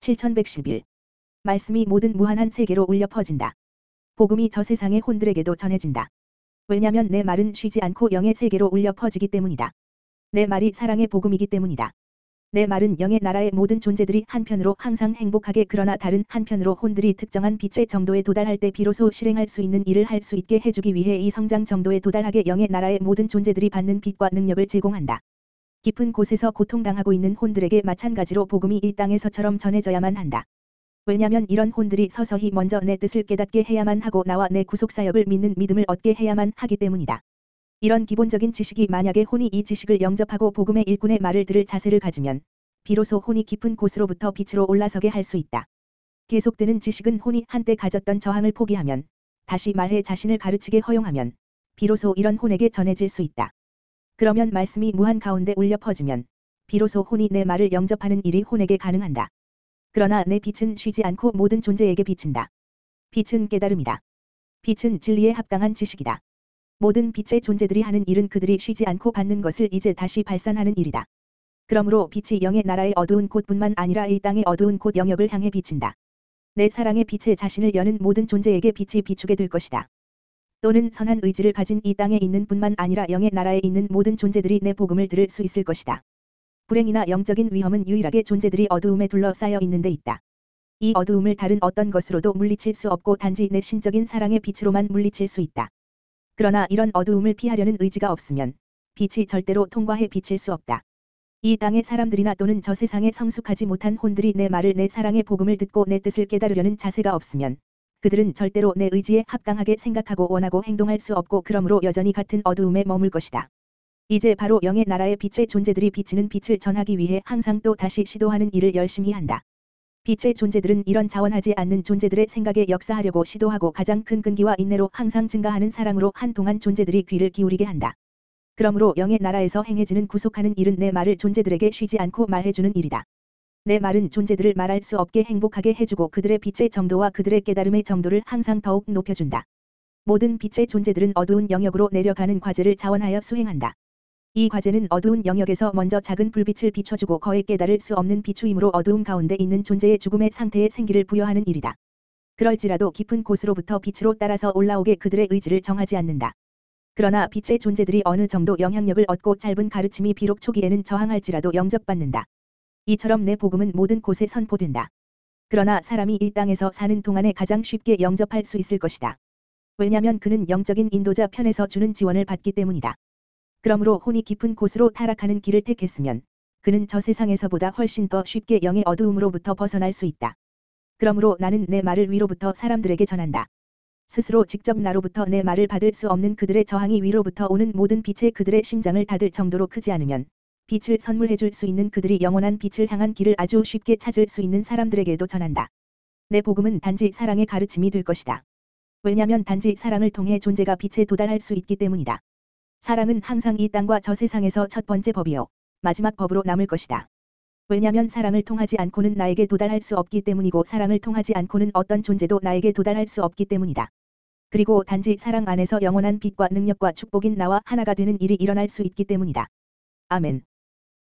7111. 말씀이 모든 무한한 세계로 울려 퍼진다. 복음이 저 세상의 혼들에게도 전해진다. 왜냐면 내 말은 쉬지 않고 영의 세계로 울려 퍼지기 때문이다. 내 말이 사랑의 복음이기 때문이다. 내 말은 영의 나라의 모든 존재들이 한편으로 항상 행복하게 그러나 다른 한편으로 혼들이 특정한 빛의 정도에 도달할 때 비로소 실행할 수 있는 일을 할 수 있게 해주기 위해 이 성장 정도에 도달하게 영의 나라의 모든 존재들이 받는 빛과 능력을 제공한다. 깊은 곳에서 고통당하고 있는 혼들에게 마찬가지로 복음이 이 땅에서처럼 전해져야만 한다. 왜냐면 이런 혼들이 서서히 먼저 내 뜻을 깨닫게 해야만 하고 나와 내 구속사역을 믿는 믿음을 얻게 해야만 하기 때문이다. 이런 기본적인 지식이 만약에 혼이 이 지식을 영접하고 복음의 일꾼의 말을 들을 자세를 가지면 비로소 혼이 깊은 곳으로부터 빛으로 올라서게 할 수 있다. 계속되는 지식은 혼이 한때 가졌던 저항을 포기하면 다시 말해 자신을 가르치게 허용하면 비로소 이런 혼에게 전해질 수 있다. 그러면 말씀이 무한 가운데 울려 퍼지면 비로소 혼이 내 말을 영접하는 일이 혼에게 가능한다. 그러나 내 빛은 쉬지 않고 모든 존재에게 비친다. 빛은 깨달음이다. 빛은 진리에 합당한 지식이다. 모든 빛의 존재들이 하는 일은 그들이 쉬지 않고 받는 것을 이제 다시 발산하는 일이다. 그러므로 빛이 영의 나라의 어두운 곳뿐만 아니라 이 땅의 어두운 곳 영역을 향해 비친다. 내 사랑의 빛에 자신을 여는 모든 존재에게 빛이 비추게 될 것이다. 또는 선한 의지를 가진 이 땅에 있는 뿐만 아니라 영의 나라에 있는 모든 존재들이 내 복음을 들을 수 있을 것이다. 불행이나 영적인 위험은 유일하게 존재들이 어두움에 둘러싸여 있는 데 있다. 이 어두움을 다른 어떤 것으로도 물리칠 수 없고 단지 내 신적인 사랑의 빛으로만 물리칠 수 있다. 그러나 이런 어두움을 피하려는 의지가 없으면 빛이 절대로 통과해 비칠 수 없다. 이 땅의 사람들이나 또는 저 세상에 성숙하지 못한 혼들이 내 말을 내 사랑의 복음을 듣고 내 뜻을 깨달으려는 자세가 없으면 그들은 절대로 내 의지에 합당하게 생각하고 원하고 행동할 수 없고 그러므로 여전히 같은 어두움에 머물 것이다. 이제 바로 영의 나라의 빛의 존재들이 비치는 빛을 전하기 위해 항상 또 다시 시도하는 일을 열심히 한다. 빛의 존재들은 이런 자원하지 않는 존재들의 생각에 역사하려고 시도하고 가장 큰 끈기와 인내로 항상 증가하는 사랑으로 한동안 존재들이 귀를 기울이게 한다. 그러므로 영의 나라에서 행해지는 구속하는 일은 내 말을 존재들에게 쉬지 않고 말해주는 일이다. 내 말은 존재들을 말할 수 없게 행복하게 해주고 그들의 빛의 정도와 그들의 깨달음의 정도를 항상 더욱 높여준다. 모든 빛의 존재들은 어두운 영역으로 내려가는 과제를 자원하여 수행한다. 이 과제는 어두운 영역에서 먼저 작은 불빛을 비춰주고 거의 깨달을 수 없는 비추임으로 어두움 가운데 있는 존재의 죽음의 상태에 생기를 부여하는 일이다. 그럴지라도 깊은 곳으로부터 빛으로 따라서 올라오게 그들의 의지를 정하지 않는다. 그러나 빛의 존재들이 어느 정도 영향력을 얻고 짧은 가르침이 비록 초기에는 저항할지라도 영접받는다. 이처럼 내 복음은 모든 곳에 선포된다. 그러나 사람이 이 땅에서 사는 동안에 가장 쉽게 영접할 수 있을 것이다. 왜냐면 그는 영적인 인도자 편에서 주는 지원을 받기 때문이다. 그러므로 혼이 깊은 곳으로 타락하는 길을 택했으면 그는 저 세상에서보다 훨씬 더 쉽게 영의 어두움으로부터 벗어날 수 있다. 그러므로 나는 내 말을 위로부터 사람들에게 전한다. 스스로 직접 나로부터 내 말을 받을 수 없는 그들의 저항이 위로부터 오는 모든 빛에 그들의 심장을 닫을 정도로 크지 않으면 빛을 선물해 줄 수 있는 그들이 영원한 빛을 향한 길을 아주 쉽게 찾을 수 있는 사람들에게도 전한다. 내 복음은 단지 사랑의 가르침이 될 것이다. 왜냐면 단지 사랑을 통해 존재가 빛에 도달할 수 있기 때문이다. 사랑은 항상 이 땅과 저 세상에서 첫 번째 법이요 마지막 법으로 남을 것이다. 왜냐면 사랑을 통하지 않고는 나에게 도달할 수 없기 때문이고 사랑을 통하지 않고는 어떤 존재도 나에게 도달할 수 없기 때문이다. 그리고 단지 사랑 안에서 영원한 빛과 능력과 축복인 나와 하나가 되는 일이 일어날 수 있기 때문이다. 아멘.